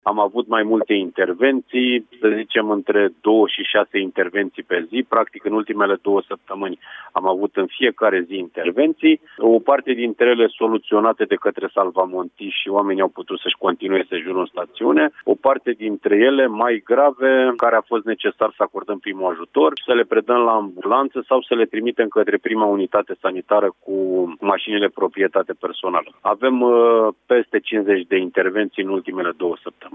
Am avut mai multe intervenții, să zicem între 2 și 6 intervenții pe zi. Practic, în ultimele 2 săptămâni am avut în fiecare zi intervenții. O parte dintre ele soluționate de către salvamontiști și oamenii au putut să-și continue sejurul în stațiune. O parte dintre ele mai grave, care a fost necesar să acordăm primul ajutor, să le predăm la ambulanță sau să le trimitem către prima unitate sanitară cu mașinile proprietate personală. Avem peste 50 de intervenții în ultimele 2 săptămâni.